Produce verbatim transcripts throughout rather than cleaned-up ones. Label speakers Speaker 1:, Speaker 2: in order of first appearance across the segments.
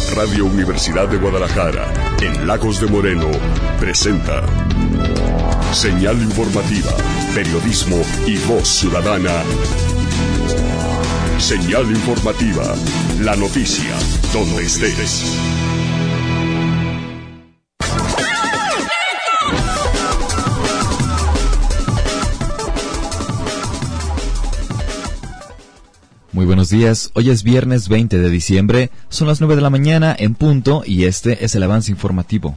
Speaker 1: Radio Universidad de Guadalajara, en Lagos de Moreno, presenta Señal Informativa, Periodismo y Voz Ciudadana. Señal Informativa, la noticia, donde estés.
Speaker 2: Muy buenos días, hoy es viernes veinte de diciembre, son las nueve de la mañana en punto y este es el avance informativo.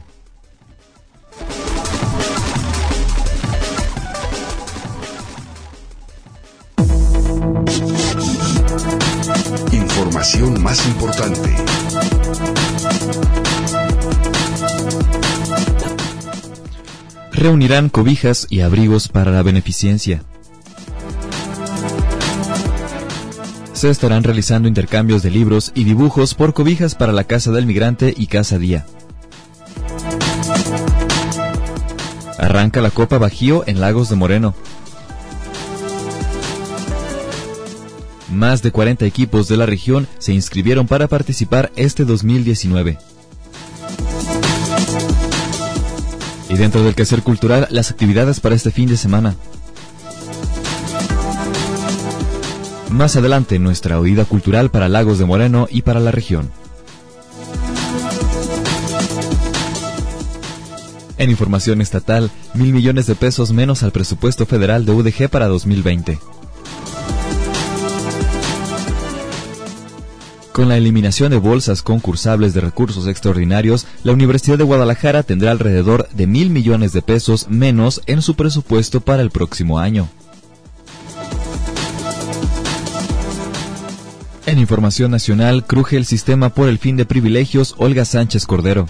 Speaker 1: Información más importante.
Speaker 2: Reunirán cobijas y abrigos para la beneficencia. Se estarán realizando intercambios de libros y dibujos por cobijas para la Casa del Migrante y Casa Día. Arranca la Copa Bajío en Lagos de Moreno. Más de cuarenta equipos de la región se inscribieron para participar este dos mil diecinueve. Y dentro del quehacer cultural, las actividades para este fin de semana. Más adelante, nuestra oída cultural para Lagos de Moreno y para la región. En información estatal, mil millones de pesos menos al presupuesto federal de U D G para dos mil veinte. Con la eliminación de bolsas concursables de recursos extraordinarios, la Universidad de Guadalajara tendrá alrededor de mil millones de pesos menos en su presupuesto para el próximo año. En información nacional, cruje el sistema por el fin de privilegios Olga Sánchez Cordero.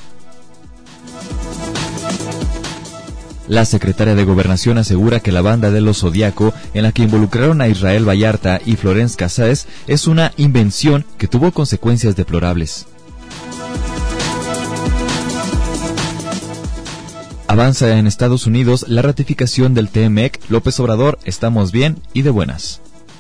Speaker 2: La secretaria de Gobernación asegura que la banda de los Zodiaco, en la que involucraron a Israel Vallarta y Florence Cassés, es una invención que tuvo consecuencias deplorables. Avanza en Estados Unidos la ratificación del T M E C. López Obrador, estamos bien y de buenas.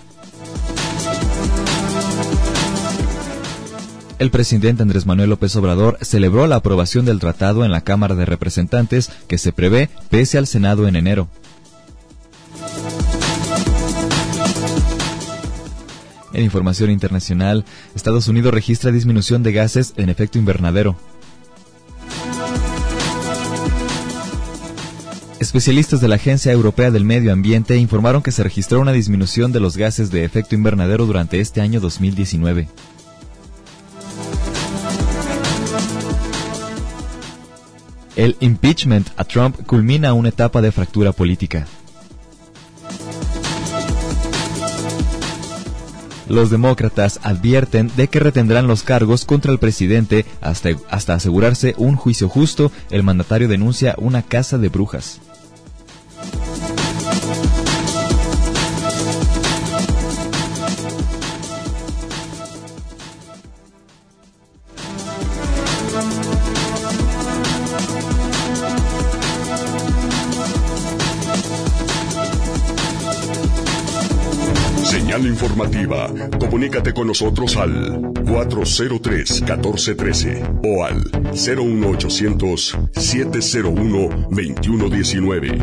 Speaker 2: El presidente Andrés Manuel López Obrador celebró la aprobación del tratado en la Cámara de Representantes que se prevé pese al Senado en enero. En información internacional, Estados Unidos registra disminución de gases en efecto invernadero. Especialistas de la Agencia Europea del Medio Ambiente informaron que se registró una disminución de los gases de efecto invernadero durante este año dos mil diecinueve. El impeachment a Trump culmina una etapa de fractura política. Los demócratas advierten de que retendrán los cargos contra el presidente hasta, hasta asegurarse un juicio justo. El mandatario denuncia una caza de brujas.
Speaker 1: Señal informativa. Comunícate con nosotros al cuatro cero tres, uno cuatro uno tres o al cero uno ochocientos, siete cero uno, veintiuno diecinueve.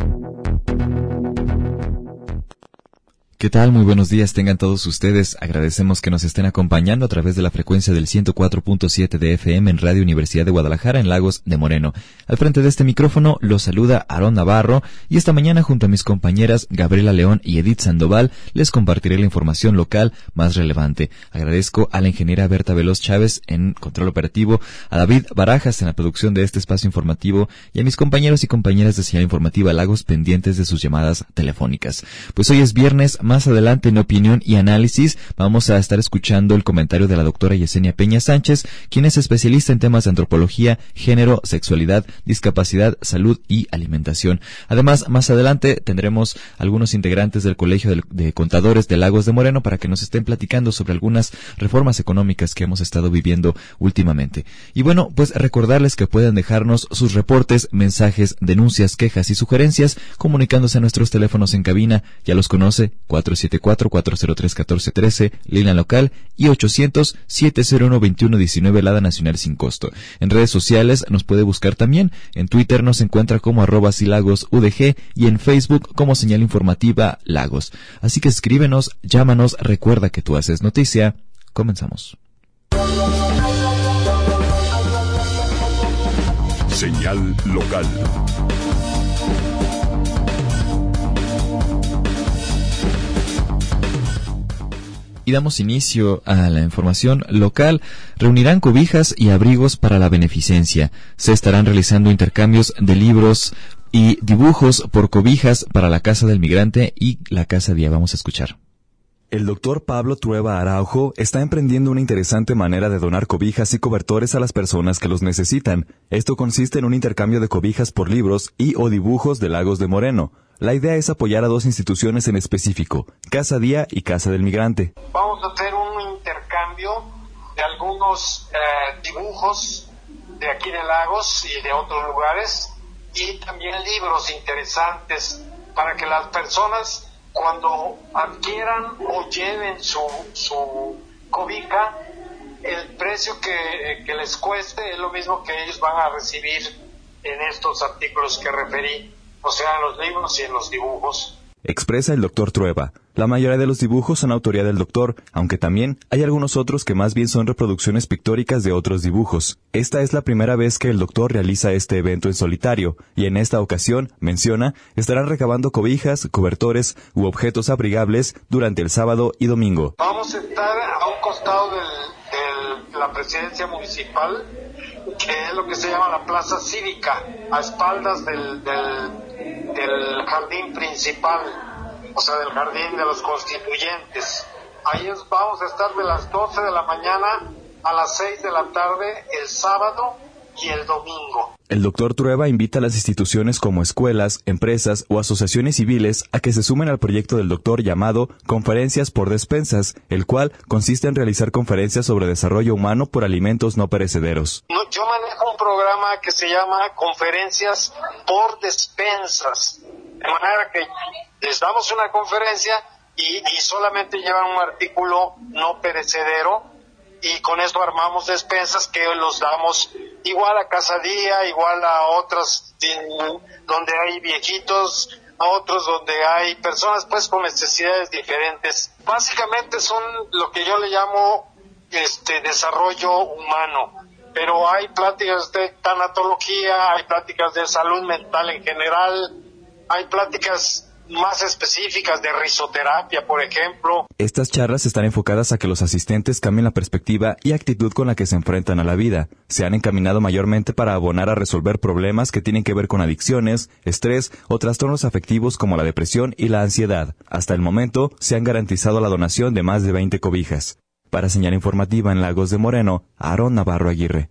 Speaker 2: ¿Qué tal? Muy buenos días tengan todos ustedes. Agradecemos que nos estén acompañando a través de la frecuencia del ciento cuatro punto siete de F M en Radio Universidad de Guadalajara en Lagos de Moreno. Al frente de este micrófono los saluda Aarón Navarro y esta mañana junto a mis compañeras Gabriela León y Edith Sandoval les compartiré la información local más relevante. Agradezco a la ingeniera Berta Veloz Chávez en control operativo, a David Barajas en la producción de este espacio informativo y a mis compañeros y compañeras de Señal Informativa Lagos pendientes de sus llamadas telefónicas. Pues hoy es viernes. Más adelante en Opinión y Análisis vamos a estar escuchando el comentario de la doctora Yesenia Peña Sánchez, quien es especialista en temas de antropología, género, sexualidad, discapacidad, salud y alimentación. Además, más adelante tendremos algunos integrantes del Colegio de, de Contadores de Lagos de Moreno para que nos estén platicando sobre algunas reformas económicas que hemos estado viviendo últimamente. Y bueno, pues recordarles que pueden dejarnos sus reportes, mensajes, denuncias, quejas y sugerencias comunicándose a nuestros teléfonos en cabina. Ya los conoce, cuatro siete cuatro, cuatro cero tres, uno cuatro uno tres, línea local, y ochocientos, siete cero uno, veintiuno diecinueve, Lada Nacional sin costo. En redes sociales nos puede buscar también. En Twitter nos encuentra como arroba silagos udg y en Facebook como Señal Informativa Lagos. Así que escríbenos, llámanos, recuerda que tú haces noticia. Comenzamos.
Speaker 1: Señal local.
Speaker 2: Y damos inicio a la información local. Reunirán cobijas y abrigos para la beneficencia. Se estarán realizando intercambios de libros y dibujos por cobijas para la Casa del Migrante y la Casa Día. Vamos a escuchar.
Speaker 3: El doctor Pablo Trueba Araujo está emprendiendo una interesante manera de donar cobijas y cobertores a las personas que los necesitan. Esto consiste en un intercambio de cobijas por libros y o dibujos de Lagos de Moreno. La idea es apoyar a dos instituciones en específico, Casa Día y Casa del Migrante.
Speaker 4: Vamos a hacer un intercambio de algunos eh, dibujos de aquí de Lagos y de otros lugares, y también libros interesantes para que las personas, cuando adquieran o lleven su, su cobija, el precio que, que les cueste es lo mismo que ellos van a recibir en estos artículos que referí, o sea, en los libros y en los dibujos.
Speaker 3: Expresa el doctor Trueba. La mayoría de los dibujos son autoría del doctor, aunque también hay algunos otros que más bien son reproducciones pictóricas de otros dibujos. Esta es la primera vez que el doctor realiza este evento en solitario, y en esta ocasión, menciona, estarán recabando cobijas, cobertores u objetos abrigables durante el sábado y domingo.
Speaker 4: Vamos a estar a un costado del, de la presidencia municipal, que es lo que se llama la plaza cívica, a espaldas del, del, del jardín principal, o sea, del jardín de los constituyentes. Ahí es, vamos a estar de las doce de la mañana a las seis de la tarde el sábado y el domingo.
Speaker 3: El doctor Trueba invita a las instituciones como escuelas, empresas o asociaciones civiles a que se sumen al proyecto del doctor llamado Conferencias por Despensas, el cual consiste en realizar conferencias sobre desarrollo humano por alimentos no perecederos.
Speaker 4: Yo manejo un programa que se llama Conferencias por Despensas, de manera que les damos una conferencia y, y solamente llevan un artículo no perecedero, y con esto armamos despensas que los damos igual a Casa Día, igual a otras donde hay viejitos, a otros donde hay personas pues con necesidades diferentes. Básicamente son lo que yo le llamo este desarrollo humano, pero hay pláticas de tanatología, hay pláticas de salud mental en general, hay pláticas más específicas de risoterapia, por ejemplo.
Speaker 3: Estas charlas están enfocadas a que los asistentes cambien la perspectiva y actitud con la que se enfrentan a la vida. Se han encaminado mayormente para abonar a resolver problemas que tienen que ver con adicciones, estrés o trastornos afectivos como la depresión y la ansiedad. Hasta el momento, se han garantizado la donación de más de veinte cobijas. Para Señal Informativa en Lagos de Moreno, Aarón Navarro Aguirre.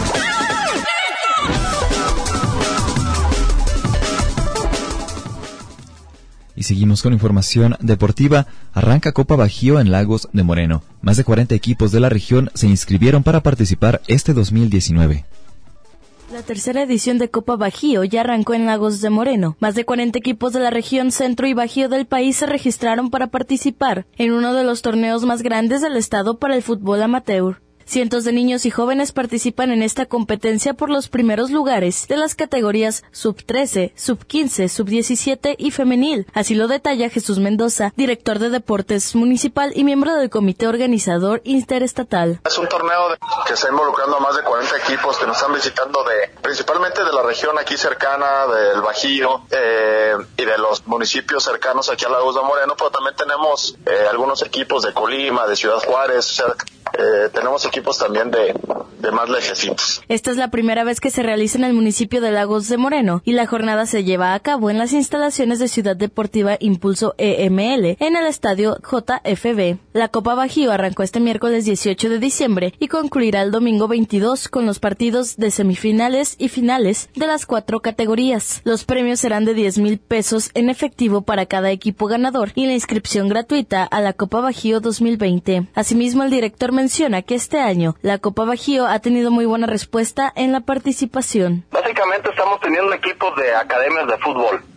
Speaker 2: Y seguimos con información deportiva. Arranca Copa Bajío en Lagos de Moreno. Más de cuarenta equipos de la región se inscribieron para participar este dos mil diecinueve.
Speaker 5: La tercera edición de Copa Bajío ya arrancó en Lagos de Moreno. Más de cuarenta equipos de la región centro y bajío del país se registraron para participar en uno de los torneos más grandes del estado para el fútbol amateur. Cientos de niños y jóvenes participan en esta competencia por los primeros lugares de las categorías sub trece, sub quince, sub diecisiete y femenil. Así lo detalla Jesús Mendoza, director de Deportes Municipal y miembro del comité organizador interestatal.
Speaker 6: Es un torneo de, que está involucrando a más de cuarenta equipos que nos están visitando de principalmente de la región aquí cercana, del Bajío eh, y de los municipios cercanos aquí a Lagos de Moreno, pero también tenemos eh, algunos equipos de Colima, de Ciudad Juárez, o sea, eh, tenemos equipos también de, de más lejecitos.
Speaker 5: Esta es la primera vez que se realiza en el municipio de Lagos de Moreno y la jornada se lleva a cabo en las instalaciones de Ciudad Deportiva Impulso E M L en el estadio J F B. La Copa Bajío arrancó este miércoles dieciocho de diciembre y concluirá el domingo veintidós con los partidos de semifinales y finales de las cuatro categorías. Los premios serán de diez mil pesos en efectivo para cada equipo ganador y la inscripción gratuita a la Copa Bajío dos mil veinte. Asimismo, el director menciona que este año la Copa Bajío ha tenido muy buena respuesta en la participación.
Speaker 6: Básicamente estamos teniendo equipos de academias de fútbol.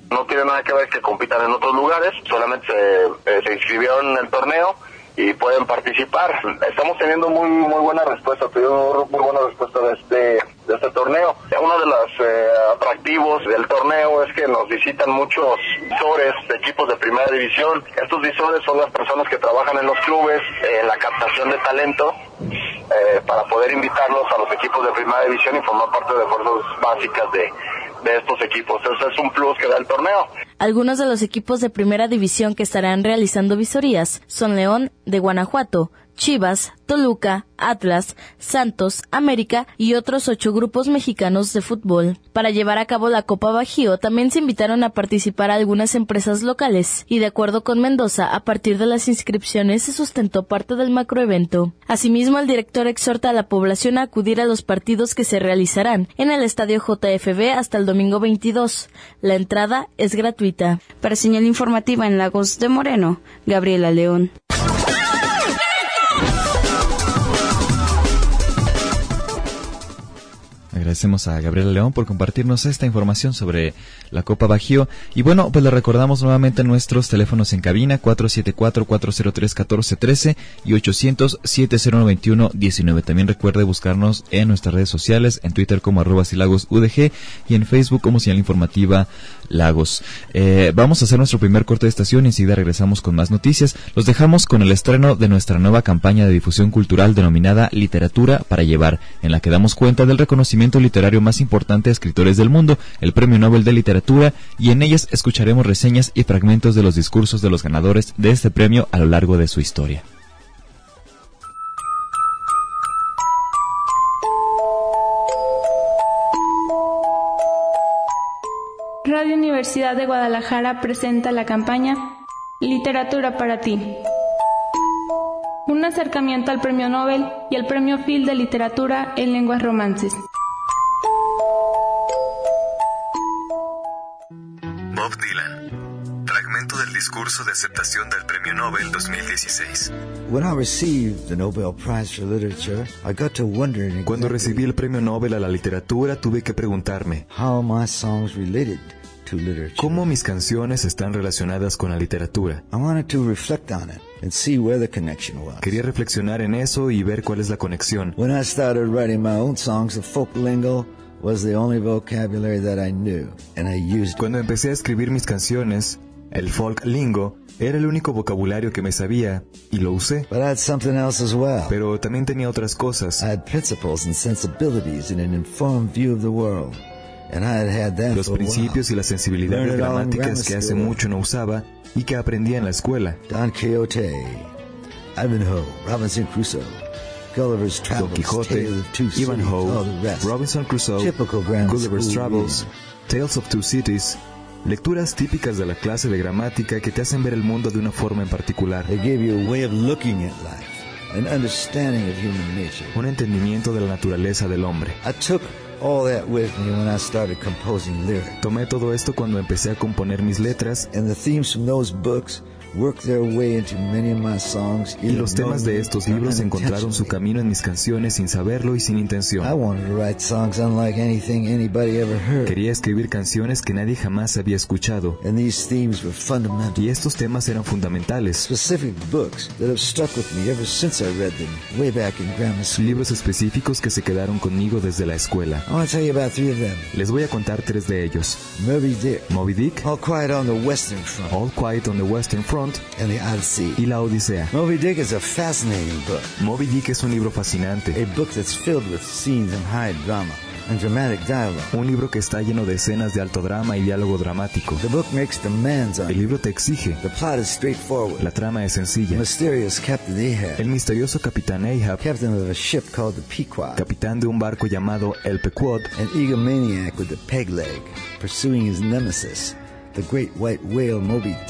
Speaker 6: No tiene nada que ver que compitan en otros lugares, solamente se, eh, se inscribieron en el torneo y pueden participar. Estamos teniendo muy muy buena respuesta, tuvimos muy buena respuesta de este de este torneo. Uno de los eh, atractivos del torneo es que nos visitan muchos visores de equipos de primera división. Estos visores son las personas que trabajan en los clubes, eh, en la captación de talento, eh, para poder invitarlos a los equipos de primera división y formar parte de fuerzas básicas de de estos equipos. Eso es un plus que da el torneo.
Speaker 5: Algunos de los equipos de primera división que estarán realizando visorías son León de Guanajuato, Chivas, Toluca, Atlas, Santos, América y otros ocho grupos mexicanos de fútbol. Para llevar a cabo la Copa Bajío también se invitaron a participar a algunas empresas locales y, de acuerdo con Mendoza, a partir de las inscripciones se sustentó parte del macroevento. Asimismo, el director exhorta a la población a acudir a los partidos que se realizarán en el Estadio J F B hasta el domingo veintidós. La entrada es gratuita.
Speaker 7: Para Señal Informativa en Lagos de Moreno, Gabriela León.
Speaker 2: Agradecemos a Gabriela León por compartirnos esta información sobre la Copa Bajío. Y bueno, pues le recordamos nuevamente nuestros teléfonos en cabina: cuatro siete cuatro, cuatro cero tres, uno cuatro uno tres y ochocientos, setenta y uno, veintiuno diecinueve. También recuerde buscarnos en nuestras redes sociales, en Twitter como arroba silagos U D G y en Facebook como Señal Informativa Lagos. Eh, vamos a hacer nuestro primer corte de estación y enseguida regresamos con más noticias. Los dejamos con el estreno de nuestra nueva campaña de difusión cultural denominada Literatura para Llevar, en la que damos cuenta del reconocimiento literario más importante a escritores del mundo, el Premio Nobel de Literatura, y en ellas escucharemos reseñas y fragmentos de los discursos de los ganadores de este premio a lo largo de su historia.
Speaker 8: Radio Universidad de Guadalajara presenta la campaña Literatura para ti. Un acercamiento al Premio Nobel y al Premio Phil de Literatura en Lenguas Romances.
Speaker 9: Bob Dylan. Fragmento del discurso de aceptación del Premio Nobel dos mil dieciséis.
Speaker 3: Cuando recibí el Premio Nobel a la literatura, tuve que preguntarme ¿cómo mis canciones están relacionadas con la literatura? Quería reflexionar en eso y ver cuál es la conexión. Cuando empecé a escribir mis canciones, el folk lingo era el único vocabulario que me sabía y lo usé. Pero también tenía otras cosas. Los principios y las sensibilidades gramáticas que hace mucho no usaba y que aprendía en la escuela.
Speaker 10: Don Quixote, Ivanhoe, Robinson Crusoe, Gulliver's Travels,
Speaker 3: Don Quijote, Ivanhoe, Robinson Crusoe, Gulliver's Travels, Tales of Two Cities, lecturas típicas de la clase de gramática que te hacen ver el mundo de una forma en particular. Un entendimiento de la naturaleza del hombre.
Speaker 10: All that with me when I started composing lyrics.
Speaker 3: Tomé todo esto cuando empecé a componer mis letras.
Speaker 10: And the themes from those books worked their way into many of my songs.
Speaker 3: Y los temas de estos libros encontraron su camino en mis canciones sin saberlo y sin intención.
Speaker 10: I wanted to write songs unlike anything anybody ever heard.
Speaker 3: Quería escribir canciones que nadie jamás había escuchado.
Speaker 10: And these themes were fundamental.
Speaker 3: Y estos temas eran fundamentales.
Speaker 10: Specific books that have stuck with me ever since I read them way back in grammar school.
Speaker 3: Libros específicos que se quedaron conmigo desde la escuela.
Speaker 10: I want to tell you about three of them.
Speaker 3: Les voy a contar tres de ellos.
Speaker 10: Moby Dick.
Speaker 3: Moby Dick.
Speaker 10: All Quiet on the Western Front.
Speaker 3: All Quiet on the Western Front.
Speaker 10: And the Odyssey.
Speaker 3: Y la Odisea.
Speaker 10: Moby Dick is a fascinating book.
Speaker 3: Moby Dick es un libro fascinante.
Speaker 10: A book that's filled with scenes and high drama and dramatic dialogue.
Speaker 3: Un libro que está lleno de escenas de alto drama y diálogo dramático.
Speaker 10: The book makes demands on
Speaker 3: El libro te exige.
Speaker 10: The plot is straightforward.
Speaker 3: La trama es sencilla.
Speaker 10: The mysterious Captain Ahab.
Speaker 3: El misterioso capitán Ahab.
Speaker 10: Captain of a ship called the Pequod.
Speaker 3: Capitán de un barco llamado el Pequod.
Speaker 10: An egomaniac with the peg leg, pursuing his nemesis, the great white whale Moby Dick.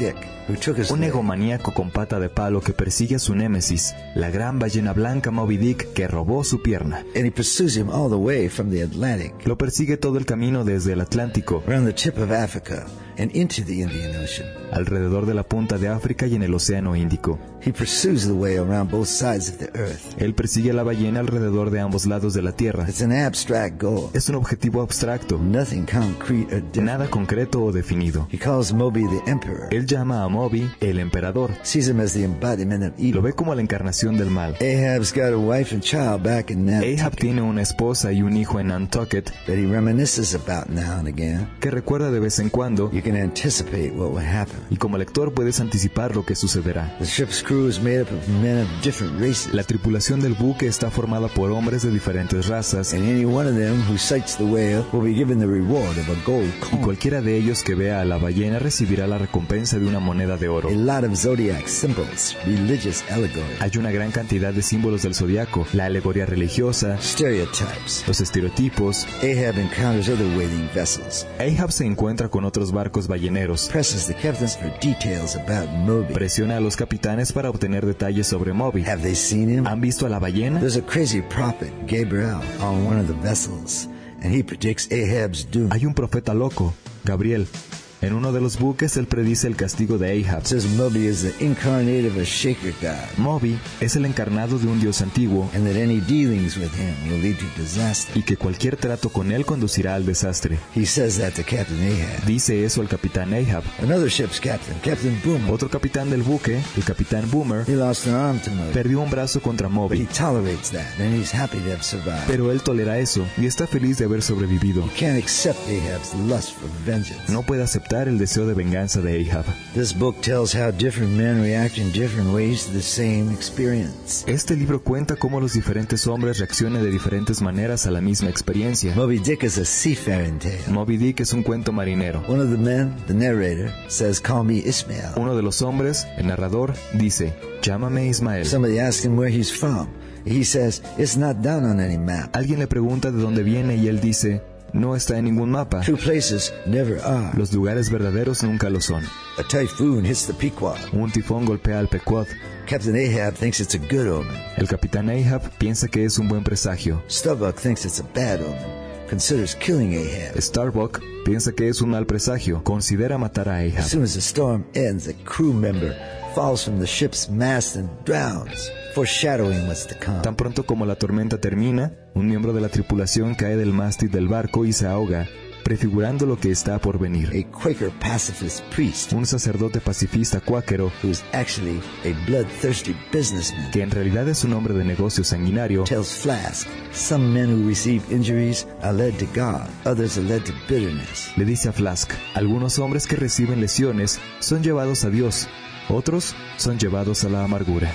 Speaker 10: who took his
Speaker 3: un
Speaker 10: leg.
Speaker 3: egomaníaco con pata de palo que persigue a su némesis, la gran ballena blanca Moby Dick que robó su pierna.
Speaker 10: And he pursues him all the way from the Atlantic,
Speaker 3: Lo persigue todo el camino desde el Atlántico,
Speaker 10: around the tip of Africa, and into the Indian Ocean.
Speaker 3: alrededor de la punta de África y en el Océano Índico.
Speaker 10: He pursues the whale around both sides of the earth.
Speaker 3: Él persigue a la ballena alrededor de ambos lados de la Tierra.
Speaker 10: It's an abstract goal,
Speaker 3: Es un objetivo abstracto,
Speaker 10: nothing concrete or definite.
Speaker 3: nada concreto o definido.
Speaker 10: He calls Moby the emperor,
Speaker 3: Él llama a Moby el emperador.
Speaker 10: sees him as the embodiment of
Speaker 3: Lo
Speaker 10: evil.
Speaker 3: ve como la encarnación del mal.
Speaker 10: Ahab's got a wife and child back in
Speaker 3: Ahab
Speaker 10: Nantucket
Speaker 3: tiene una esposa y un hijo en Nantucket
Speaker 10: that he reminisces about now and again.
Speaker 3: que recuerda de vez en cuando,
Speaker 10: You can anticipate what will happen.
Speaker 3: y como lector puedes anticipar lo que sucederá.
Speaker 10: The ship's crew is made up of men of different races,
Speaker 3: La tripulación del buque está formada por hombres de diferentes razas,
Speaker 10: and any one of them who sights the whale will be given the reward of a gold
Speaker 3: y
Speaker 10: coin.
Speaker 3: cualquiera de ellos que vea a la ballena recibirá la recompensa de una moneda de oro.
Speaker 10: A lot of zodiac symbols, religious allegory,
Speaker 3: Hay una gran cantidad de símbolos del zodiaco, la alegoría religiosa,
Speaker 10: stereotypes.
Speaker 3: los estereotipos.
Speaker 10: Ahab encounters other whaling vessels,
Speaker 3: Ahab se encuentra con otros barcos balleneros.
Speaker 10: presses the captains for details about Moby.
Speaker 3: Presiona a los capitanes para obtener detalles sobre Moby.
Speaker 10: Have they seen him?
Speaker 3: ¿Han visto a la ballena?
Speaker 10: There's a crazy prophet, Gabriel, on one of the vessels, and he predicts Ahab's doom.
Speaker 3: Hay un profeta loco, Gabriel. En uno de los buques él predice el castigo de Ahab.
Speaker 10: Says Moby is the incarnate of a shaker god,
Speaker 3: Moby es el encarnado de un dios antiguo
Speaker 10: and that any dealings with him will lead to disaster.
Speaker 3: y que cualquier trato con él conducirá al desastre.
Speaker 10: He says that to Captain Ahab.
Speaker 3: Dice eso al capitán Ahab.
Speaker 10: Another ship's captain, Captain Boomer,
Speaker 3: Otro capitán del buque, el capitán Boomer,
Speaker 10: he lost an arm to Moby,
Speaker 3: perdió un brazo contra
Speaker 10: but he
Speaker 3: Moby.
Speaker 10: tolerates that, and he's happy to have survived.
Speaker 3: Pero él tolera eso y está feliz de haber sobrevivido.
Speaker 10: He can't accept Ahab's lust for vengeance.
Speaker 3: No puede aceptar el deseo de venganza de Ahab.
Speaker 10: This book tells how different men react in different ways to the same experience.
Speaker 3: Este libro cuenta cómo los diferentes hombres reaccionan de diferentes maneras a la misma experiencia.
Speaker 10: Moby Dick is a seafaring tale.
Speaker 3: Moby Dick es un cuento marinero.
Speaker 10: One of the men, the narrator, says, "Call me Ishmael."
Speaker 3: Uno de los hombres, el narrador, dice, llámame Ismael.
Speaker 10: Somebody asks him where he's from. He says, "It's not down on any map."
Speaker 3: Alguien le pregunta de dónde viene y él dice, no está en ningún mapa.
Speaker 10: True places never are.
Speaker 3: Los lugares verdaderos nunca lo son.
Speaker 10: A typhoon hits the Pequod.
Speaker 3: Un tifón golpea al Pequod.
Speaker 10: Captain Ahab thinks it's a good omen.
Speaker 3: El capitán Ahab piensa que es un buen presagio.
Speaker 10: Starbuck thinks it's a bad omen. Considers killing Ahab.
Speaker 3: Starbuck piensa que es un mal presagio. Considera matar a
Speaker 10: As
Speaker 3: Ahab.
Speaker 10: soon as the storm ends, a crew member falls from the ship's mast and drowns, foreshadowing what's to come.
Speaker 3: Tan pronto como la tormenta termina, un miembro de la tripulación cae del mástil del barco y se ahoga, prefigurando lo que está por venir.
Speaker 10: A Quaker pacifist priest,
Speaker 3: Un sacerdote pacifista cuáquero,
Speaker 10: who's actually a bloodthirsty businessman,
Speaker 3: que en realidad es un hombre de negocio sanguinario,
Speaker 10: tells Flask, "Some men who receive injuries are led to God, others are led to bitterness."
Speaker 3: le dice a Flask, algunos hombres que reciben lesiones son llevados a Dios, otros son llevados a la amargura.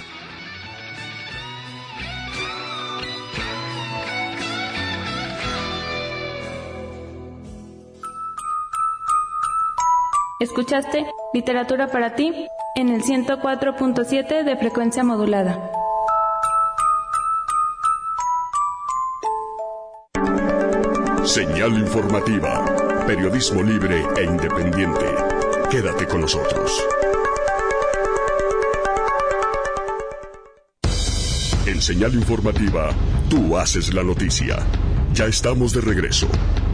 Speaker 8: Escuchaste Literatura para ti en el ciento cuatro punto siete de frecuencia modulada.
Speaker 1: Señal informativa. Periodismo libre e independiente. Quédate con nosotros. En Señal informativa, tú haces la noticia. Ya estamos de regreso.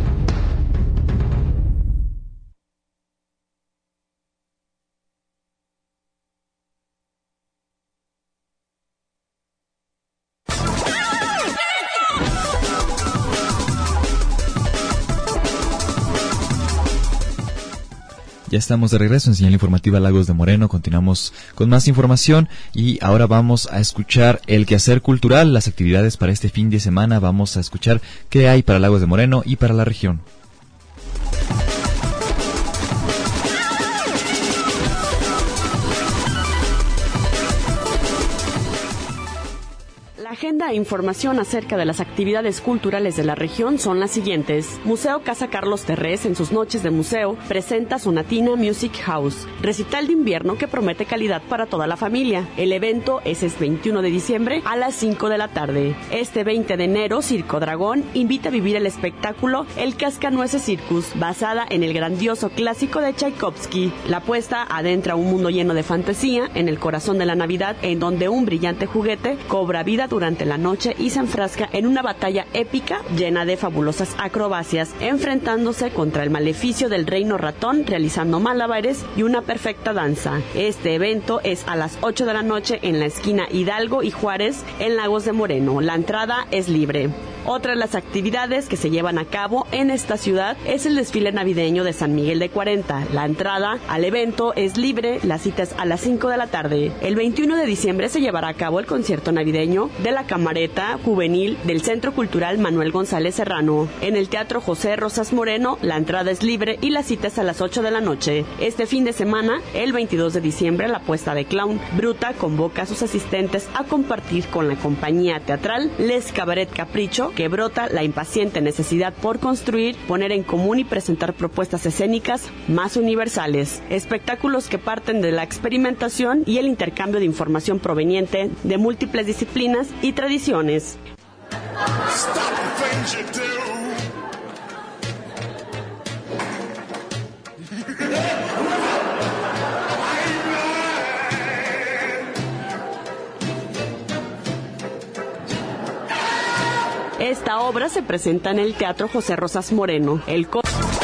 Speaker 2: Ya estamos de regreso en Señal Informativa Lagos de Moreno. Continuamos con más información y ahora vamos a escuchar el quehacer cultural, las actividades para este fin de semana. Vamos a escuchar qué hay para Lagos de Moreno y para la región.
Speaker 7: La
Speaker 11: agenda e información acerca de las actividades culturales de la región son las siguientes. Museo Casa Carlos Terrés, en sus noches de museo, presenta Sonatina Music House, recital de invierno que promete calidad para toda la familia. El evento es el veintiuno de diciembre a las cinco de la tarde. Este veinte de enero, Circo Dragón invita a vivir el espectáculo El Cascanueces Circus, basada en el grandioso clásico de Tchaikovsky. La puesta adentra un mundo lleno de fantasía en el corazón de la Navidad, en donde un brillante juguete cobra vida durante la noche y se enfrasca en una batalla épica llena de fabulosas acrobacias, enfrentándose contra el maleficio del reino ratón, realizando malabares y una perfecta danza. Este evento es a las ocho de la noche en la esquina Hidalgo y Juárez, en Lagos de Moreno. La entrada es libre. Otra de las actividades que se llevan a cabo en esta ciudad es el desfile navideño de San Miguel de cuarenta. La entrada al evento es libre, la cita es a las cinco de la tarde. El veintiuno de diciembre se llevará a cabo el concierto navideño de la Camareta Juvenil del Centro Cultural Manuel González Serrano. En el Teatro José Rosas Moreno, la entrada es libre y la cita es a las ocho de la noche. Este fin de semana, el veintidós de diciembre, la puesta de Clown Bruta convoca a sus asistentes a compartir con la compañía teatral Les Cabaret Capricho, que brota la impaciente necesidad por construir, poner en común y presentar propuestas escénicas más universales. Espectáculos que parten de la experimentación y el intercambio de información proveniente de múltiples disciplinas y tradiciones. Esta obra se presenta en el Teatro José Rosas Moreno. El co-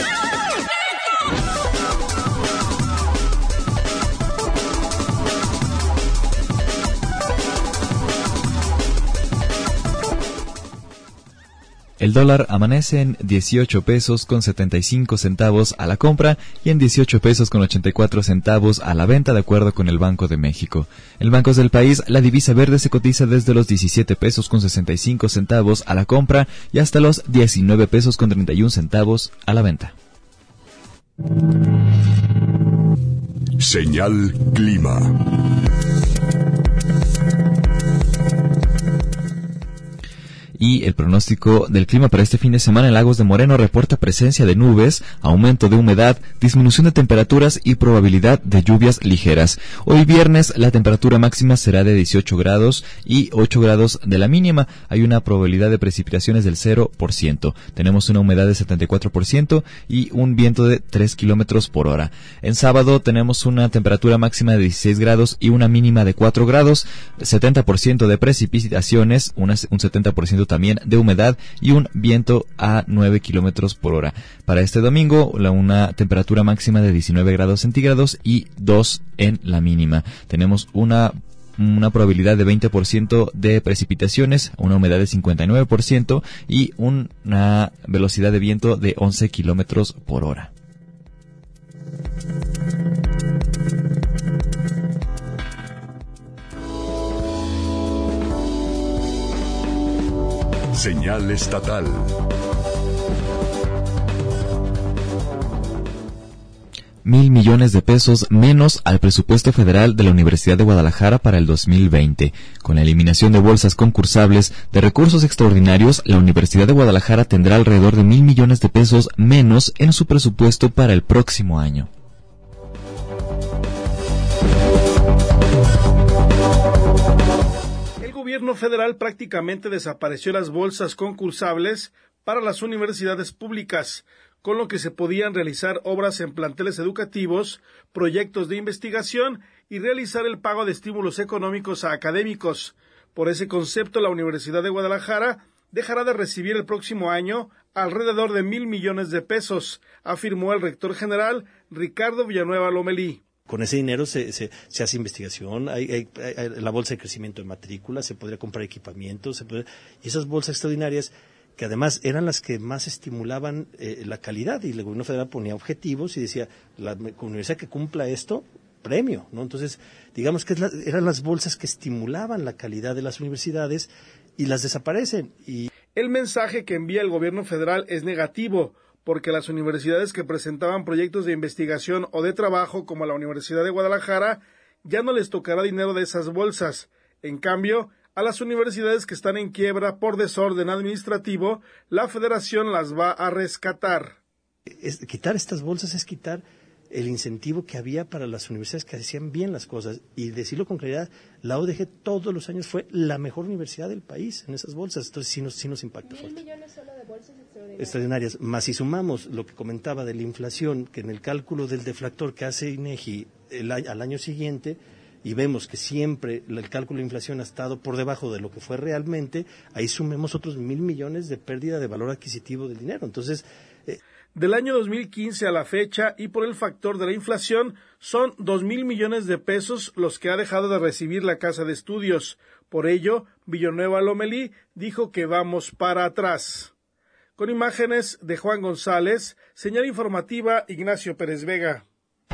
Speaker 2: El dólar amanece en dieciocho pesos con setenta y cinco centavos a la compra y en dieciocho pesos con ochenta y cuatro centavos a la venta, de acuerdo con el Banco de México. En bancos del país, la divisa verde se cotiza desde los diecisiete pesos con sesenta y cinco centavos a la compra y hasta los diecinueve pesos con treinta y un centavos a la venta.
Speaker 1: Señal Clima.
Speaker 2: Y el pronóstico del clima para este fin de semana en Lagos de Moreno reporta presencia de nubes, aumento de humedad, disminución de temperaturas y probabilidad de lluvias ligeras. Hoy viernes la temperatura máxima será de dieciocho grados y ocho grados de la mínima. Hay una probabilidad de precipitaciones del cero por ciento. Tenemos una humedad de setenta y cuatro por ciento y un viento de tres kilómetros por hora. En sábado tenemos una temperatura máxima de dieciséis grados y una mínima de cuatro grados, setenta por ciento de precipitaciones, una, un setenta por ciento también de humedad y un viento a nueve kilómetros por hora. Para este domingo, la, una temperatura máxima de diecinueve grados centígrados y dos en la mínima. Tenemos una una probabilidad de veinte por ciento de precipitaciones, una humedad de cincuenta y nueve por ciento y una velocidad de viento de once kilómetros por hora.
Speaker 1: Señal estatal.
Speaker 2: Mil millones de pesos menos al presupuesto federal de la Universidad de Guadalajara para el dos mil veinte. Con la eliminación de bolsas concursables de recursos extraordinarios, la Universidad de Guadalajara tendrá alrededor de mil millones de pesos menos en su presupuesto para el próximo año.
Speaker 12: El gobierno federal prácticamente desapareció las bolsas concursables para las universidades públicas, con lo que se podían realizar obras en planteles educativos, proyectos de investigación y realizar el pago de estímulos económicos a académicos. Por ese concepto, la Universidad de Guadalajara dejará de recibir el próximo año alrededor de mil millones de pesos, afirmó el rector general Ricardo Villanueva Lomelí.
Speaker 13: Con ese dinero se, se, se hace investigación, hay, hay, hay la bolsa de crecimiento de matrícula, se podría comprar equipamiento, se podría, y esas bolsas extraordinarias que además eran las que más estimulaban eh, la calidad, y el gobierno federal ponía objetivos y decía, la universidad que cumpla esto, premio, ¿no? Entonces, digamos que es la, eran las bolsas que estimulaban la calidad de las universidades y las desaparecen. Y
Speaker 12: el mensaje que envía el gobierno federal es negativo, porque las universidades que presentaban proyectos de investigación o de trabajo, como la Universidad de Guadalajara, ya no les tocará dinero de esas bolsas. En cambio, A las universidades que están en quiebra por desorden administrativo, la federación las va a rescatar.
Speaker 13: Es, quitar estas bolsas es quitar el incentivo que había para las universidades que hacían bien las cosas. Y decirlo con claridad, la U D G todos los años fue la mejor universidad del país en esas bolsas. Entonces sí nos, sí nos impacta fuerte.
Speaker 14: Mil millones solo de bolsas extraordinarias.
Speaker 13: Extraordinarias. Más si sumamos lo que comentaba de la inflación, que en el cálculo del deflactor que hace INEGI el, al año siguiente, y vemos que siempre el cálculo de inflación ha estado por debajo de lo que fue realmente, ahí sumemos otros mil millones de pérdida de valor adquisitivo del dinero. Entonces,
Speaker 12: eh, del año dos mil quince a la fecha y por el factor de la inflación, son dos mil millones de pesos los que ha dejado de recibir la Casa de Estudios. Por ello, Villanueva Lomelí dijo que vamos para atrás. Con imágenes de Juan González, señal informativa Ignacio Pérez Vega.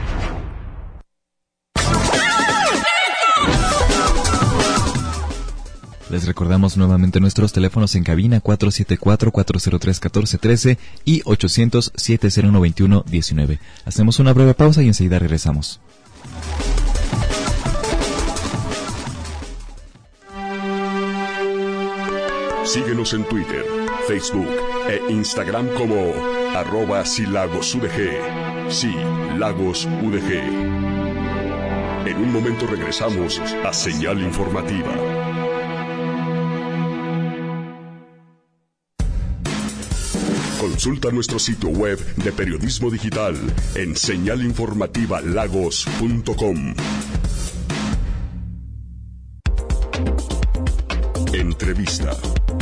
Speaker 2: Les recordamos nuevamente nuestros teléfonos en cabina cuatro siete cuatro, cuatro cero tres, uno cuatro uno tres y ochocientos, siete cero uno, veintiuno diecinueve. Hacemos una breve pausa y enseguida regresamos.
Speaker 1: Síguenos en Twitter, Facebook e Instagram como arroba silagosudg. Sí, Lagos U D G. En un momento regresamos a Señal Informativa. Consulta nuestro sitio web de periodismo digital en señal informativa lagos punto com. Entrevista.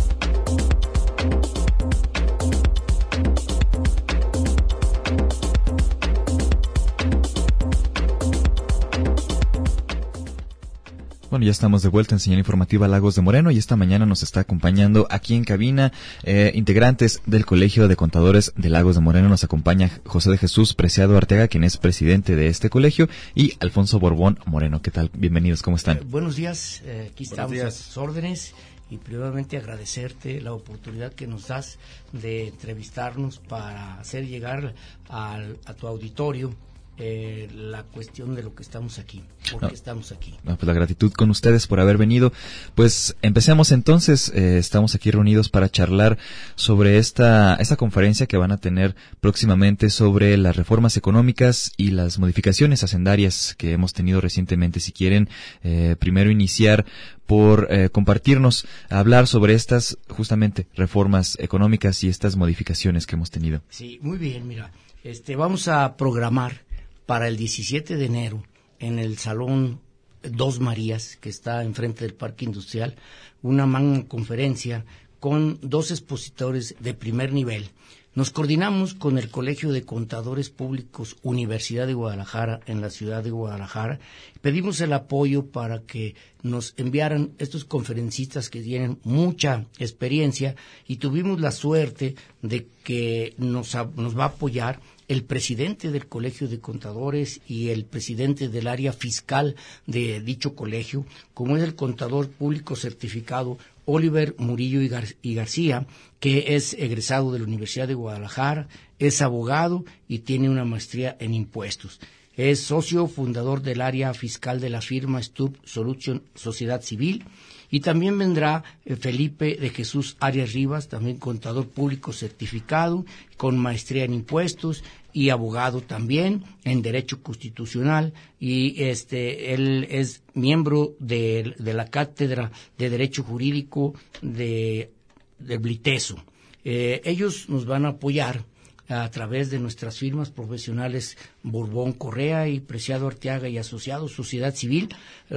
Speaker 2: Bueno, ya estamos de vuelta en Señal Informativa Lagos de Moreno y esta mañana nos está acompañando aquí en cabina eh, integrantes del Colegio de Contadores de Lagos de Moreno. Nos acompaña José de Jesús Preciado Arteaga, quien es presidente de este colegio, y Alfonso Borbón Moreno. ¿Qué tal? Bienvenidos, ¿cómo están?
Speaker 15: Eh, buenos días, eh, aquí estamos a sus órdenes y primeramente agradecerte la oportunidad que nos das de entrevistarnos para hacer llegar al, a tu auditorio Eh, la cuestión de lo que estamos aquí, por
Speaker 2: no,
Speaker 15: qué estamos aquí.
Speaker 2: No, pues la gratitud con ustedes por haber venido. Pues empecemos entonces, eh, estamos aquí reunidos para charlar sobre esta, esta conferencia que van a tener próximamente sobre las reformas económicas y las modificaciones hacendarias que hemos tenido recientemente. Si quieren, eh, primero iniciar por eh, compartirnos, hablar sobre estas justamente reformas económicas y estas modificaciones que hemos tenido.
Speaker 15: Sí, muy bien, mira, este, vamos a programar para el diecisiete de enero, en el Salón Dos Marías, que está enfrente del Parque Industrial, una magna conferencia con dos expositores de primer nivel. Nos coordinamos con el Colegio de Contadores Públicos Universidad de Guadalajara, en la ciudad de Guadalajara. Pedimos el apoyo para que nos enviaran estos conferencistas que tienen mucha experiencia y tuvimos la suerte de que nos, nos va a apoyar el presidente del Colegio de Contadores y el presidente del área fiscal de dicho colegio, como es el contador público certificado Oliver Murillo y, Gar- y García, que es egresado de la Universidad de Guadalajara, es abogado y tiene una maestría en impuestos. Es socio fundador del área fiscal de la firma Stubb Solution Sociedad Civil. Y también vendrá eh, Felipe de Jesús Arias Rivas, también contador público certificado, con maestría en impuestos y abogado también en Derecho Constitucional. Y este él es miembro de, de la Cátedra de Derecho Jurídico de, de Bliteso. Eh, ellos nos van a apoyar a través de nuestras firmas profesionales Borbón Correa y Preciado Arteaga y Asociados, Sociedad Civil,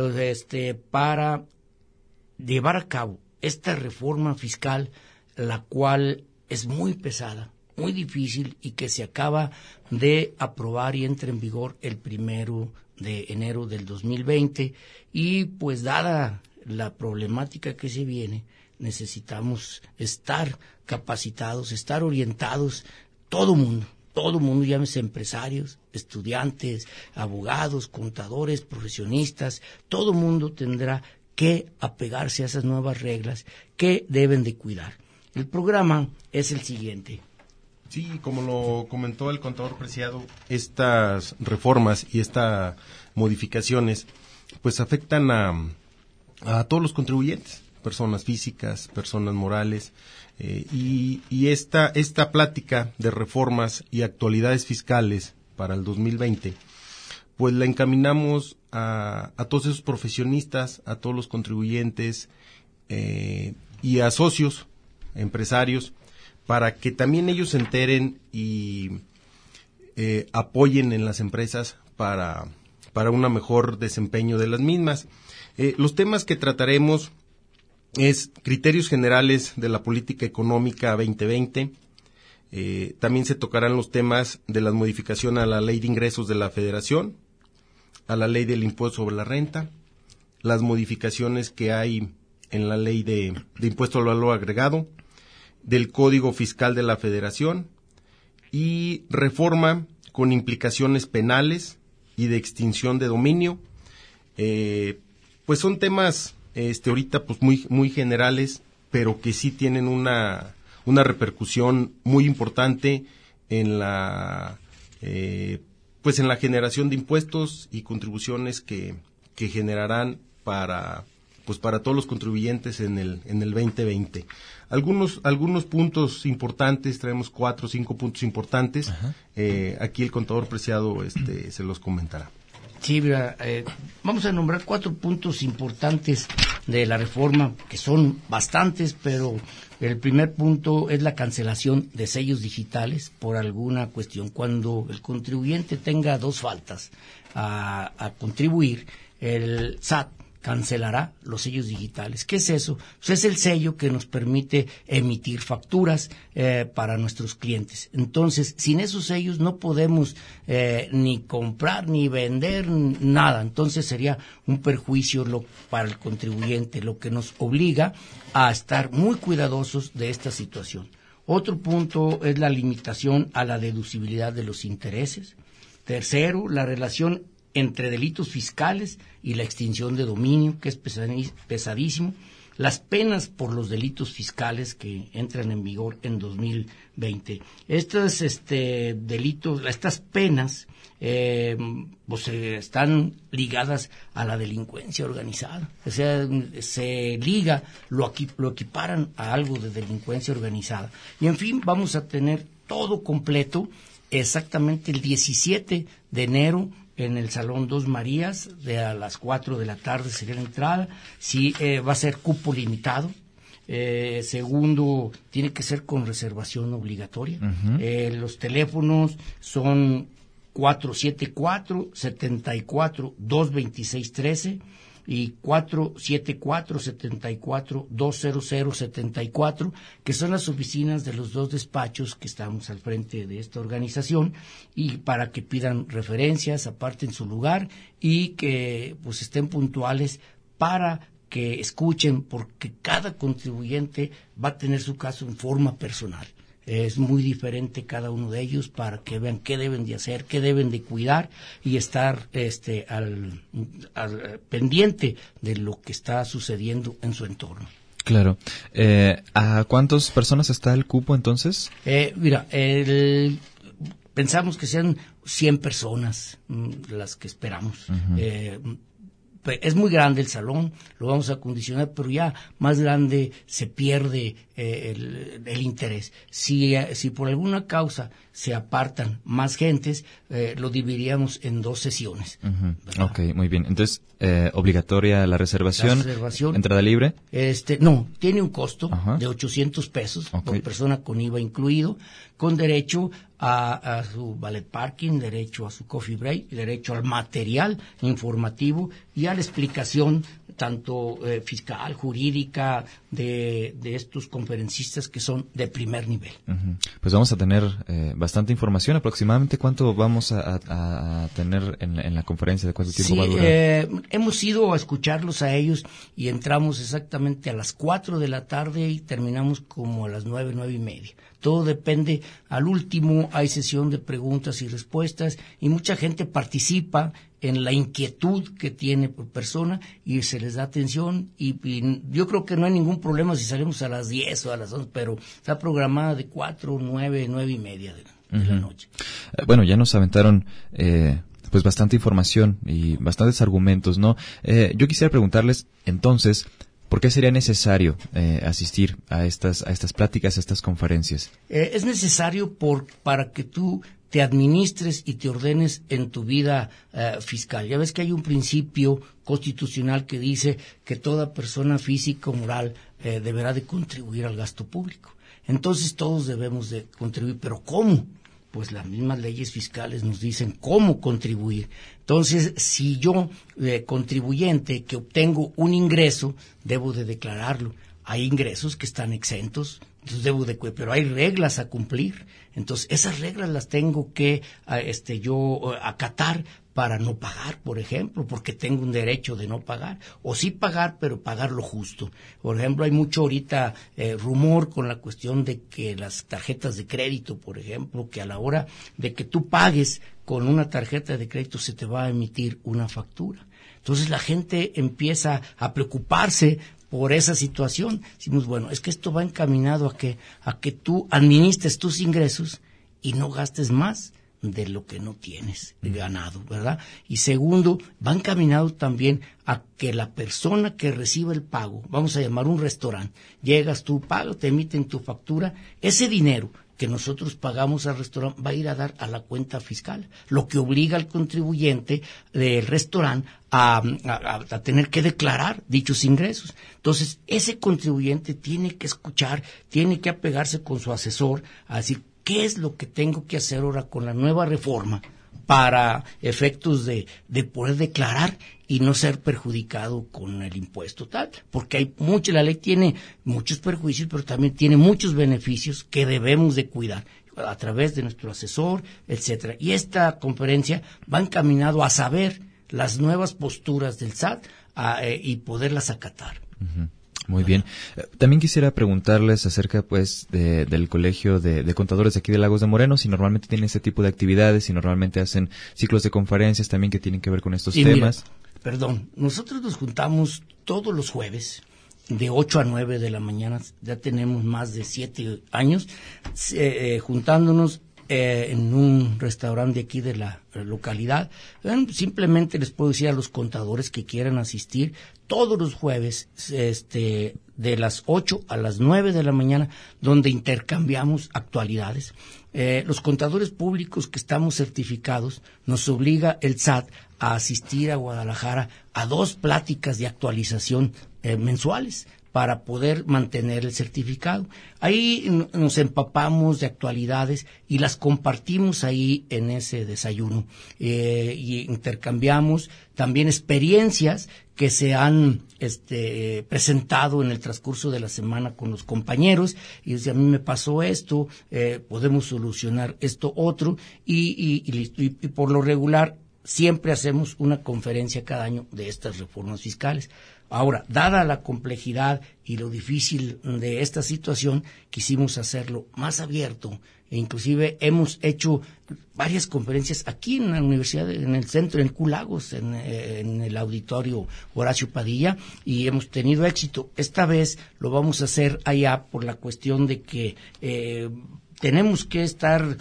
Speaker 15: este, para llevar a cabo esta reforma fiscal, la cual es muy pesada, muy difícil y que se acaba de aprobar y entra en vigor el primero de enero del dos mil veinte. Y pues dada la problemática que se viene, necesitamos estar capacitados, estar orientados, todo mundo, todo mundo, llámese empresarios, estudiantes, abogados, contadores, profesionistas, todo mundo tendrá que apegarse a esas nuevas reglas que deben de cuidar. El programa es el siguiente.
Speaker 16: Sí, como lo comentó el contador Preciado, estas reformas y estas modificaciones pues afectan a, a todos los contribuyentes, personas físicas, personas morales, eh, y, y esta, esta plática de reformas y actualidades fiscales para el dos mil veinte, pues la encaminamos a, a todos esos profesionistas, a todos los contribuyentes eh, y a socios, empresarios, para que también ellos se enteren y eh, apoyen en las empresas para, para un mejor desempeño de las mismas. Eh, los temas que trataremos es criterios generales de la política económica veinte veinte. Eh, también se tocarán los temas de la modificación a la ley de ingresos de la Federación, a la ley del impuesto sobre la renta, las modificaciones que hay en la ley de, de impuesto al valor agregado, del Código Fiscal de la Federación y reforma con implicaciones penales y de extinción de dominio. Eh, pues son temas este ahorita pues muy muy generales, pero que sí tienen una una repercusión muy importante en la eh, pues en la generación de impuestos y contribuciones que que generarán para pues para todos los contribuyentes en el en el veinte veinte. Algunos algunos puntos importantes, traemos cuatro o cinco puntos importantes. Eh, aquí el contador Preciado este se los comentará.
Speaker 15: Sí, mira, eh, vamos a nombrar cuatro puntos importantes de la reforma, que son bastantes, pero el primer punto es la cancelación de sellos digitales por alguna cuestión. Cuando el contribuyente tenga dos faltas a, a contribuir, el S A T cancelará los sellos digitales. ¿Qué es eso? Pues es el sello que nos permite emitir facturas eh, para nuestros clientes. Entonces, sin esos sellos no podemos eh, ni comprar ni vender nada. Entonces sería un perjuicio lo, para el contribuyente, lo que nos obliga a estar muy cuidadosos de esta situación. Otro punto es la limitación a la deducibilidad de los intereses. Tercero, la relación entre delitos fiscales y la extinción de dominio, que es pesadísimo, las penas por los delitos fiscales que entran en vigor en dos mil veinte. Estos este, delitos, estas penas, eh, pues eh, están ligadas a la delincuencia organizada. O sea, se liga, lo, lo equiparan a algo de delincuencia organizada. Y en fin, vamos a tener todo completo exactamente el diecisiete de enero en el Salón Dos Marías, de a las cuatro de la tarde sería la entrada. Sí, eh, va a ser cupo limitado. Eh, segundo, tiene que ser con reservación obligatoria. Uh-huh. Eh, los teléfonos son cuatro siete cuatro, siete cuatro, dos dos seis uno tres y cuatro siete cuatro, siete cuatro, dos cero cero siete cuatro, que son las oficinas de los dos despachos que estamos al frente de esta organización, y para que pidan referencias, aparten su lugar y que pues estén puntuales para que escuchen, porque cada contribuyente va a tener su caso en forma personal. Es muy diferente cada uno de ellos, para que vean qué deben de hacer, qué deben de cuidar y estar este al, al pendiente de lo que está sucediendo en su entorno.
Speaker 2: Claro. Eh, ¿A cuántas personas está el cupo entonces?
Speaker 15: Eh, mira, el, pensamos que sean cien personas mm, las que esperamos. Uh-huh. Eh, es muy grande el salón, lo vamos a acondicionar, pero ya más grande se pierde eh, el, el interés. Si, eh, si por alguna causa se apartan más gentes, eh, lo dividiríamos en dos sesiones.
Speaker 2: Uh-huh. Ok, muy bien. Entonces, eh, obligatoria la reservación,
Speaker 15: la reservación,
Speaker 2: entrada libre.
Speaker 15: Este, no, tiene un costo
Speaker 2: uh-huh.
Speaker 15: de ochocientos pesos
Speaker 2: okay.
Speaker 15: por persona, con I V A incluido, con derecho a, a su valet parking, derecho a su coffee break, derecho al material informativo y a la explicación tanto eh, fiscal, jurídica, de, de estos conferencistas que son de primer nivel.
Speaker 2: Uh-huh. Pues vamos a tener eh, bastante información. ¿Aproximadamente cuánto vamos a, a, a tener en la, en la conferencia? ¿De cuánto tiempo
Speaker 15: sí,
Speaker 2: va a durar?
Speaker 15: Eh, hemos ido a escucharlos a ellos y entramos exactamente a las cuatro de la tarde y terminamos como a las nueve, nueve y media. Todo depende. Al último hay sesión de preguntas y respuestas y mucha gente participa en la inquietud que tiene por persona y se les da atención, y, y yo creo que no hay ningún problema si salimos a las diez o a las once, pero está programada de cuatro, nueve, nueve y media de, de uh-huh. la noche.
Speaker 2: Eh, bueno, ya nos aventaron eh, pues bastante información y bastantes argumentos, ¿no? Eh, yo quisiera preguntarles entonces, ¿Por qué sería necesario eh, asistir a estas, a estas pláticas, a estas conferencias?
Speaker 15: Eh, es necesario por, para que tú te administres y te ordenes en tu vida eh, fiscal. Ya ves que hay un principio constitucional que dice que toda persona física o moral eh, deberá de contribuir al gasto público. Entonces todos debemos de contribuir, pero ¿cómo? Pues las mismas leyes fiscales nos dicen cómo contribuir. Entonces, si yo, eh, contribuyente, que obtengo un ingreso, debo de declararlo. Hay ingresos que están exentos, entonces debo de, pero hay reglas a cumplir. Entonces, esas reglas las tengo que este, yo acatar para no pagar, por ejemplo, porque tengo un derecho de no pagar, o sí pagar, pero pagar lo justo. Por ejemplo, hay mucho ahorita eh, rumor con la cuestión de que las tarjetas de crédito, por ejemplo, que a la hora de que tú pagues con una tarjeta de crédito se te va a emitir una factura. Entonces la gente empieza a preocuparse por esa situación. Decimos, bueno, es que esto va encaminado a que, a que tú administres tus ingresos y no gastes más de lo que no tienes ganado, ¿verdad? Y segundo, va encaminado también a que la persona que recibe el pago, vamos a llamar un restaurante, llegas tú, pagas, te emiten tu factura, ese dinero que nosotros pagamos al restaurante va a ir a dar a la cuenta fiscal, lo que obliga al contribuyente del restaurante a, a, a tener que declarar dichos ingresos. Entonces, ese contribuyente tiene que escuchar, tiene que apegarse con su asesor a decir, ¿qué es lo que tengo que hacer ahora con la nueva reforma para efectos de, de poder declarar y no ser perjudicado con el impuesto tal? Porque hay mucho, la ley tiene muchos perjuicios, pero también tiene muchos beneficios que debemos de cuidar a través de nuestro asesor, etcétera. Y esta conferencia va encaminado a saber las nuevas posturas del S A T a, eh, y poderlas acatar.
Speaker 2: Uh-huh. Muy bien. También quisiera preguntarles acerca, pues, de, del Colegio de, de Contadores de aquí de Lagos de Moreno, si normalmente tienen este tipo de actividades, si normalmente hacen ciclos de conferencias también que tienen que ver con estos
Speaker 15: y
Speaker 2: temas.
Speaker 15: Mira, perdón, nosotros nos juntamos todos los jueves de ocho a nueve de la mañana, ya tenemos más de siete años, eh, eh, juntándonos eh, en un restaurante de aquí de la localidad. Eh, simplemente les puedo decir a los contadores que quieran asistir todos los jueves, este, de las ocho a las nueve de la mañana, donde intercambiamos actualidades. Eh, los contadores públicos que estamos certificados, nos obliga el S A T a asistir a Guadalajara a dos pláticas de actualización eh, mensuales para poder mantener el certificado. Ahí nos empapamos de actualidades y las compartimos ahí en ese desayuno. Eh, y intercambiamos también experiencias que se han este, presentado en el transcurso de la semana con los compañeros, y dice, a mí me pasó esto, eh, podemos solucionar esto otro, y, y, y, y, y por lo regular siempre hacemos una conferencia cada año de estas reformas fiscales. Ahora, dada la complejidad y lo difícil de esta situación, quisimos hacerlo más abierto e inclusive hemos hecho varias conferencias aquí en la universidad, en el centro, en Culagos, en, en el auditorio Horacio Padilla, y hemos tenido éxito. Esta vez lo vamos a hacer allá por la cuestión de que eh, tenemos que estar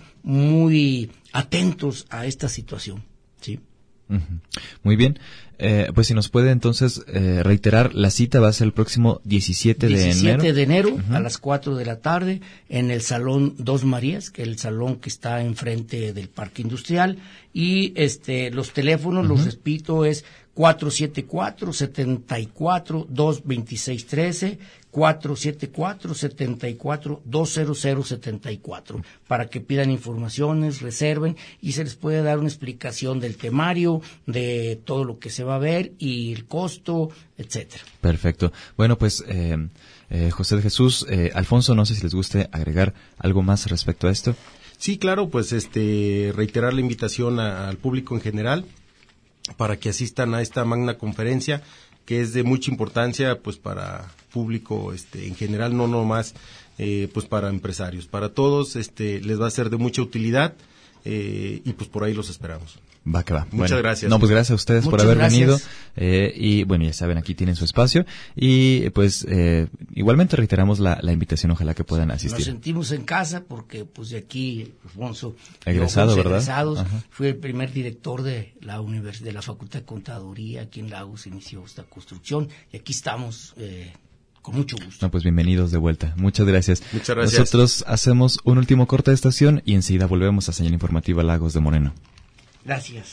Speaker 15: muy atentos a esta situación, ¿sí?
Speaker 2: Uh-huh. Muy bien, eh, pues si nos puede entonces eh, reiterar, la cita va a ser el próximo diecisiete de enero.
Speaker 15: diecisiete de enero
Speaker 2: uh-huh.
Speaker 15: a las cuatro de la tarde en el Salón Dos Marías, que es el salón que está enfrente del Parque Industrial, y este los teléfonos, uh-huh. los repito, es cuatro siete cuatro, siete cuatro, dos dos seis uno tres, cuatro siete cuatro, siete cuatro, dos cero cero siete cuatro, para que pidan informaciones, reserven y se les puede dar una explicación del temario, de todo lo que se va a ver y el costo, etcétera.
Speaker 2: Perfecto. Bueno, pues eh, eh, José de Jesús, eh, Alfonso, no sé si les guste agregar algo más respecto a esto.
Speaker 16: Sí, claro, pues este reiterar la invitación a, al público en general para que asistan a esta magna conferencia, que es de mucha importancia pues para público este en general, no nomás eh, pues para empresarios, para todos este les va a ser de mucha utilidad eh, y pues por ahí los esperamos.
Speaker 2: Va que va.
Speaker 16: Muchas
Speaker 2: bueno,
Speaker 16: gracias.
Speaker 2: No, pues gracias a ustedes
Speaker 15: Muchas
Speaker 2: por haber
Speaker 15: gracias.
Speaker 2: venido. Eh, y bueno, ya saben, aquí tienen su espacio. Y pues eh, igualmente reiteramos la, la invitación, ojalá que puedan asistir.
Speaker 15: Nos sentimos en casa porque pues de aquí, Alfonso,
Speaker 2: egresado, ¿verdad?
Speaker 15: Egresados, fui el primer director de la univers- de la Facultad de Contaduría, aquí en Lagos inició esta construcción y aquí estamos eh, con mucho gusto.
Speaker 2: No, pues bienvenidos de vuelta. Muchas gracias.
Speaker 16: Muchas gracias.
Speaker 2: Nosotros hacemos un último corte de estación y enseguida volvemos a Señal Informativa Lagos de Moreno.
Speaker 15: Gracias.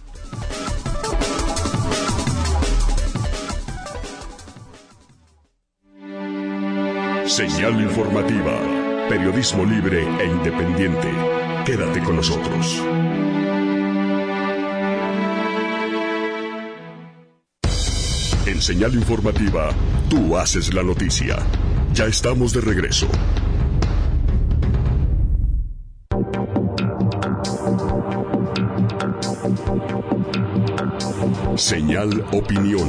Speaker 1: Señal Informativa, periodismo libre e independiente. Quédate con nosotros. En Señal Informativa, tú haces la noticia. Ya estamos de regreso. Señal Opinión.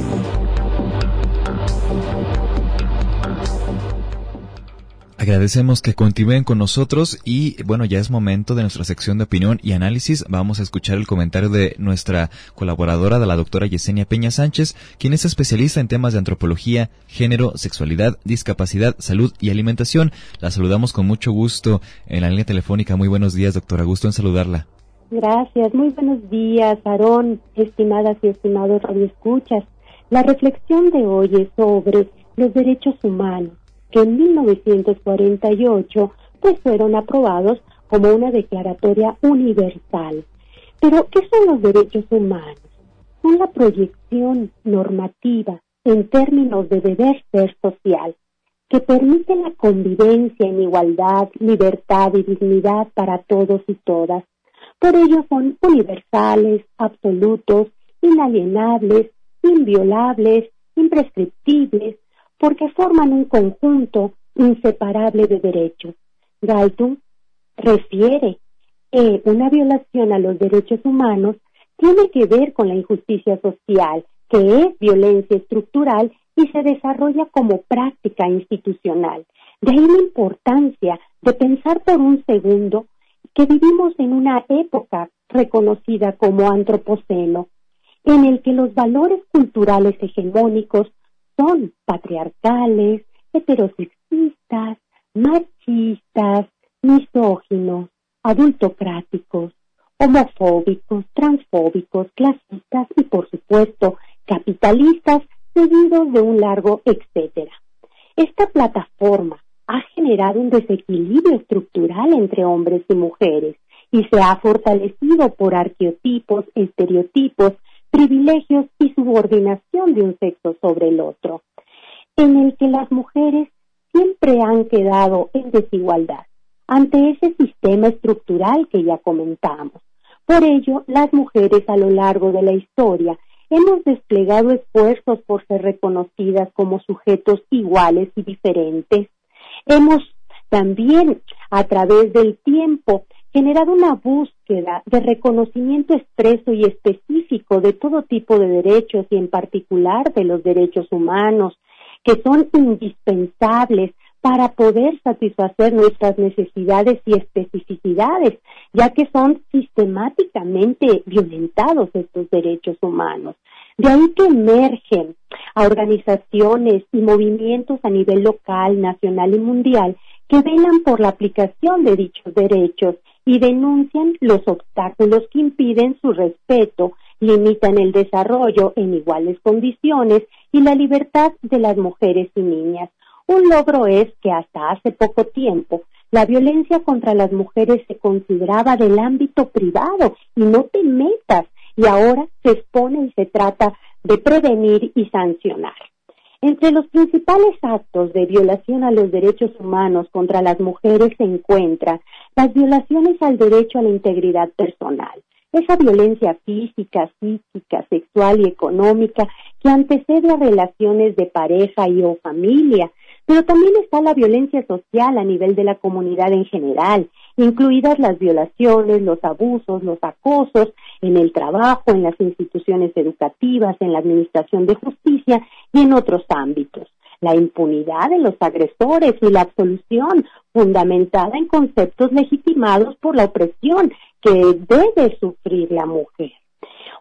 Speaker 2: Agradecemos que continúen con nosotros y bueno, ya es momento de nuestra sección de opinión y análisis. Vamos a escuchar el comentario de nuestra colaboradora, de la doctora Yesenia Peña Sánchez, quien es especialista en temas de antropología, género, sexualidad, discapacidad, salud y alimentación. La saludamos con mucho gusto en la línea telefónica. Muy buenos días, doctora. Gusto en saludarla.
Speaker 14: Gracias. Muy buenos días, Aarón, estimadas y estimados radioescuchas. La reflexión de hoy es sobre los derechos humanos, que en mil novecientos cuarenta y ocho pues fueron aprobados como una declaratoria universal. Pero, ¿qué son los derechos humanos? Son la proyección normativa en términos de deber ser social, que permite la convivencia en igualdad, libertad y dignidad para todos y todas. Por ello son universales, absolutos, inalienables, inviolables, imprescriptibles, porque forman un conjunto inseparable de derechos. Galtung refiere que una violación a los derechos humanos tiene que ver con la injusticia social, que es violencia estructural y se desarrolla como práctica institucional. De ahí la importancia de pensar por un segundo que vivimos en una época reconocida como antropoceno, en el que los valores culturales hegemónicos son patriarcales, heterosexistas, machistas, misóginos, adultocráticos, homofóbicos, transfóbicos, clasistas y, por supuesto, capitalistas, seguidos de un largo etcétera. Esta plataforma ha generado un desequilibrio estructural entre hombres y mujeres y se ha fortalecido por arqueotipos, estereotipos, privilegios y subordinación de un sexo sobre el otro, en el que las mujeres siempre han quedado en desigualdad ante ese sistema estructural que ya comentamos. Por ello, las mujeres a lo largo de la historia hemos desplegado esfuerzos por ser reconocidas como sujetos iguales y diferentes. Hemos también, a través del tiempo, generado una búsqueda de reconocimiento expreso y específico de todo tipo de derechos y en particular de los derechos humanos, que son indispensables para poder satisfacer nuestras necesidades y especificidades, ya que son sistemáticamente violentados estos derechos humanos. De ahí que emergen a organizaciones y movimientos a nivel local, nacional y mundial que velan por la aplicación de dichos derechos y denuncian los obstáculos que impiden su respeto, limitan el desarrollo en iguales condiciones y la libertad de las mujeres y niñas. Un logro es que hasta hace poco tiempo la violencia contra las mujeres se consideraba del ámbito privado y no te metas, y ahora se expone y se trata de prevenir y sancionar. Entre los principales actos de violación a los derechos humanos contra las mujeres se encuentran las violaciones al derecho a la integridad personal, esa violencia física, psíquica, sexual y económica que antecede a relaciones de pareja y o familia, pero también está la violencia social a nivel de la comunidad en general, incluidas las violaciones, los abusos, los acosos en el trabajo, en las instituciones educativas, en la administración de justicia y en otros ámbitos. La impunidad de los agresores y la absolución, fundamentada en conceptos legitimados por la opresión que debe sufrir la mujer.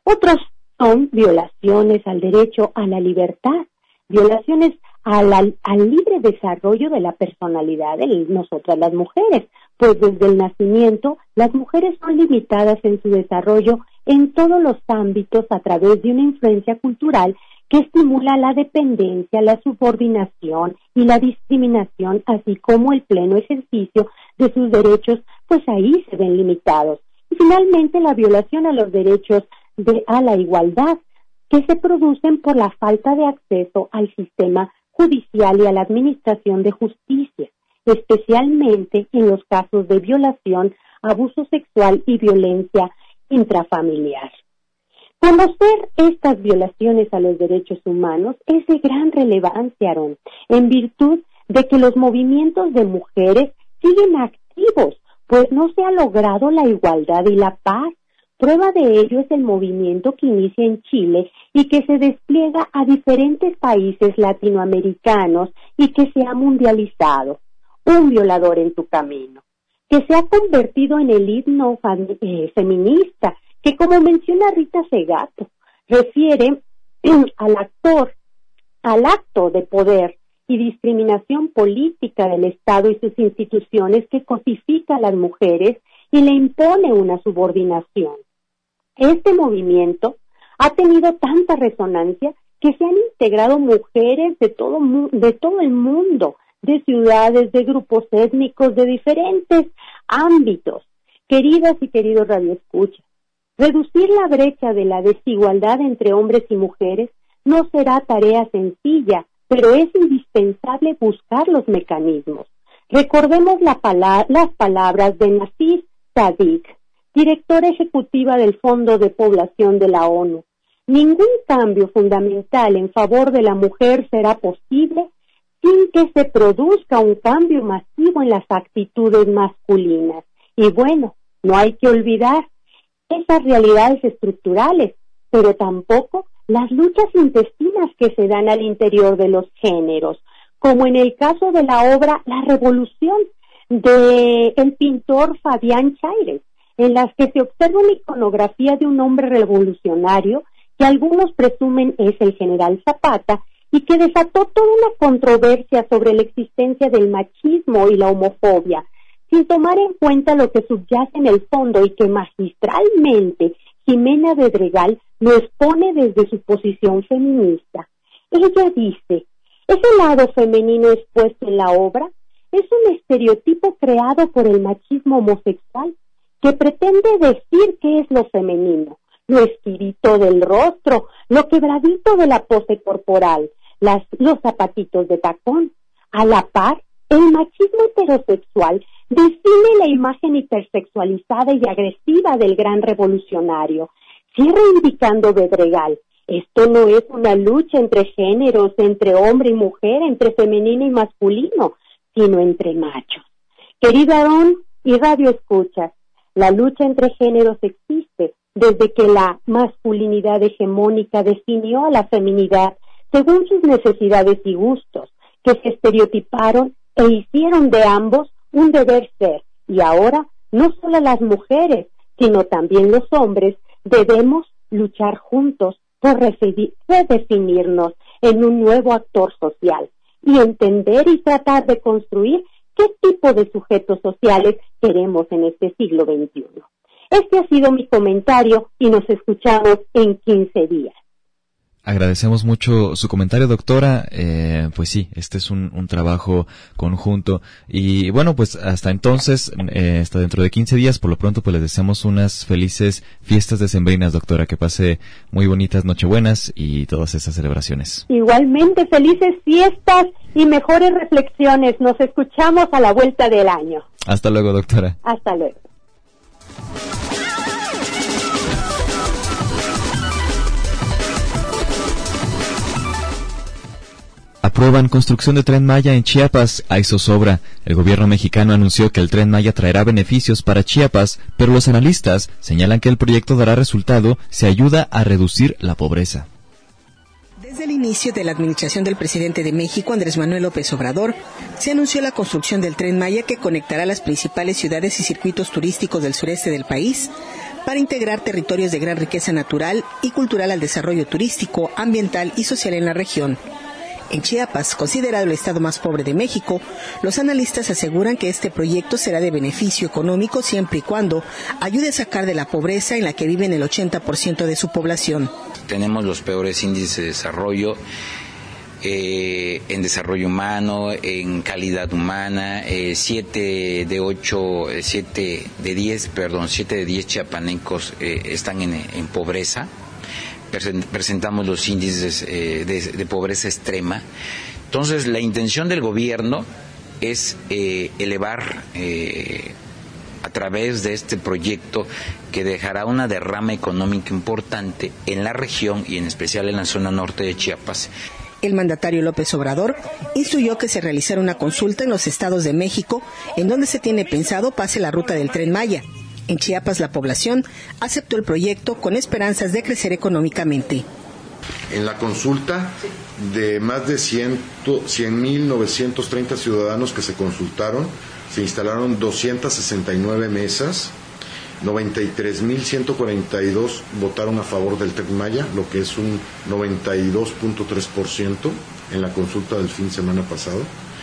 Speaker 14: Otros son violaciones al derecho a la libertad, violaciones al, al, al libre desarrollo de la personalidad de nosotras las mujeres, pues desde el nacimiento las mujeres son limitadas en su desarrollo en todos los ámbitos a través de una influencia cultural que estimula la dependencia, la subordinación y la discriminación, así como el pleno ejercicio de sus derechos, pues ahí se ven limitados. Y finalmente la violación a los derechos de, a la igualdad, que se producen por la falta de acceso al sistema judicial y a la administración de justicia, especialmente en los casos de violación, abuso sexual y violencia intrafamiliar. Conocer estas violaciones a los derechos humanos es de gran relevancia, Aarón, en virtud de que los movimientos de mujeres siguen activos, pues no se ha logrado la igualdad y la paz. Prueba de ello es el movimiento que inicia en Chile y que se despliega a diferentes países latinoamericanos y que se ha mundializado. Un violador en tu camino, que se ha convertido en el himno eh, feminista, que como menciona Rita Segato, refiere al actor, al acto de poder y discriminación política del Estado y sus instituciones que cosifica a las mujeres y le impone una subordinación. Este movimiento ha tenido tanta resonancia que se han integrado mujeres de todo, de todo el mundo, de ciudades, de grupos étnicos, de diferentes ámbitos. Queridas y queridos radioescuchas, reducir la brecha de la desigualdad entre hombres y mujeres no será tarea sencilla, pero es indispensable buscar los mecanismos. Recordemos la pala- las palabras de Nasir Sadik, directora ejecutiva del Fondo de Población de la ONU. Ningún cambio fundamental en favor de la mujer será posible sin que se produzca un cambio masivo en las actitudes masculinas. Y bueno, no hay que olvidar esas realidades estructurales, pero tampoco las luchas intestinas que se dan al interior de los géneros, como en el caso de la obra La Revolución de el pintor Fabián Chaires, en las que se observa una iconografía de un hombre revolucionario que algunos presumen es el general Zapata y que desató toda una controversia sobre la existencia del machismo y la homofobia, sin tomar en cuenta lo que subyace en el fondo y que magistralmente Jimena Bedregal lo expone desde su posición feminista. Ella dice, ese lado femenino expuesto en la obra es un estereotipo creado por el machismo homosexual que pretende decir qué es lo femenino, lo esquirito del rostro, lo quebradito de la pose corporal, las, los zapatitos de tacón. A la par, el machismo heterosexual define la imagen hipersexualizada y agresiva del gran revolucionario. Cierra indicando Bedregal, esto no es una lucha entre géneros, entre hombre y mujer, entre femenino y masculino, sino entre machos. Querida Aarón y Radio Escuchas, la lucha entre géneros existe desde que la masculinidad hegemónica definió a la feminidad según sus necesidades y gustos, que se estereotiparon e hicieron de ambos un deber ser, y ahora no solo las mujeres, sino también los hombres, debemos luchar juntos por redefinirnos en un nuevo actor social y entender y tratar de construir qué tipo de sujetos sociales queremos en este siglo veintiuno. Este ha sido mi comentario y nos escuchamos en quince días.
Speaker 2: Agradecemos mucho su comentario, doctora. Eh, pues sí, este es un, un trabajo conjunto. Y bueno, pues hasta entonces, eh, hasta dentro de quince días, por lo pronto, pues les deseamos unas felices fiestas decembrinas, doctora. Que pase muy bonitas Nochebuenas y todas esas celebraciones.
Speaker 14: Igualmente, felices fiestas y mejores reflexiones. Nos escuchamos a la vuelta del año.
Speaker 2: Hasta luego, doctora.
Speaker 14: Hasta luego.
Speaker 2: Aprueban construcción de Tren Maya en Chiapas, hay zozobra. El gobierno mexicano anunció que el Tren Maya traerá beneficios para Chiapas, pero los analistas señalan que el proyecto dará resultado si ayuda a reducir la pobreza.
Speaker 17: Desde el inicio de la administración del presidente de México, Andrés Manuel López Obrador, se anunció la construcción del Tren Maya que conectará las principales ciudades y circuitos turísticos del sureste del país para integrar territorios de gran riqueza natural y cultural al desarrollo turístico, ambiental y social en la región. En Chiapas, considerado el estado más pobre de México, los analistas aseguran que este proyecto será de beneficio económico siempre y cuando ayude a sacar de la pobreza en la que viven el ochenta por ciento de su población.
Speaker 18: Tenemos los peores índices de desarrollo. Eh, en desarrollo humano, en calidad humana, eh, siete de ocho, siete de diez, perdón, siete de diez chiapanecos eh, están en, en pobreza. Presentamos los índices eh, de, de pobreza extrema. Entonces, la intención del gobierno es eh, elevar eh, a través de este proyecto que dejará una derrama económica importante en la región y en especial en la zona norte de Chiapas.
Speaker 17: El mandatario López Obrador instruyó que se realizara una consulta en los estados de México, en donde se tiene pensado pase la ruta del Tren Maya. En Chiapas, la población aceptó el proyecto con esperanzas de crecer económicamente.
Speaker 19: En la consulta de más de cien mil novecientos treinta ciudadanos que se consultaron, se instalaron doscientas sesenta y nueve mesas. noventa y tres mil ciento cuarenta y dos votaron a favor del Tren Maya, lo que es un noventa y dos punto tres por ciento en la consulta del fin de semana pasado.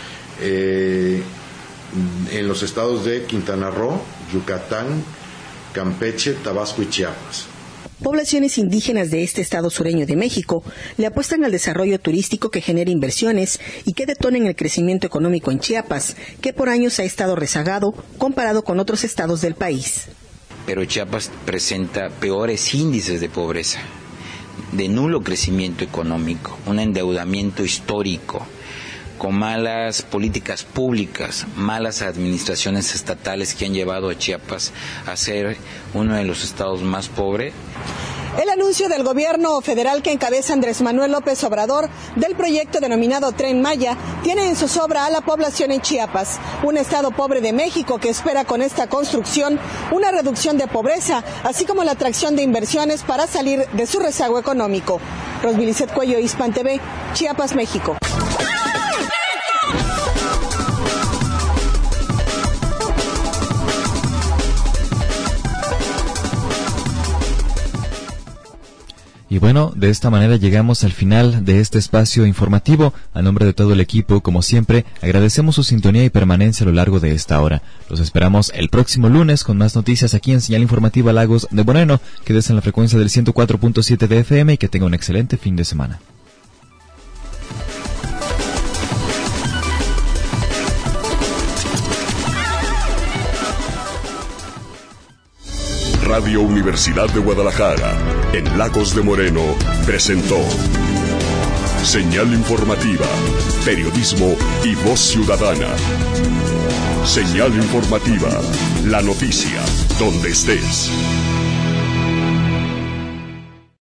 Speaker 19: Eh, en los estados de Quintana Roo, Yucatán, Campeche, Tabasco y Chiapas.
Speaker 17: Poblaciones indígenas de este estado sureño de México le apuestan al desarrollo turístico que genere inversiones y que detonen el crecimiento económico en Chiapas, que por años ha estado rezagado comparado con otros estados del país.
Speaker 18: Pero Chiapas presenta peores índices de pobreza, de nulo crecimiento económico, un endeudamiento histórico, con malas políticas públicas, malas administraciones estatales que han llevado a Chiapas a ser uno de los estados más pobres.
Speaker 17: El anuncio del gobierno federal que encabeza Andrés Manuel López Obrador del proyecto denominado Tren Maya tiene en zozobra a la población en Chiapas, un estado pobre de México que espera con esta construcción una reducción de pobreza, así como la atracción de inversiones para salir de su rezago económico. Rosvilicet Cuello, Hispan T V, Chiapas, México.
Speaker 2: Y bueno, de esta manera llegamos al final de este espacio informativo. A nombre de todo el equipo, como siempre, agradecemos su sintonía y permanencia a lo largo de esta hora. Los esperamos el próximo lunes con más noticias aquí en Señal Informativa Lagos de Moreno. Quédese en la frecuencia del ciento cuatro punto siete de F M y que tenga un excelente fin de semana.
Speaker 1: Radio Universidad de Guadalajara, en Lagos de Moreno, presentó Señal Informativa, periodismo y voz ciudadana. Señal Informativa, la noticia, donde estés.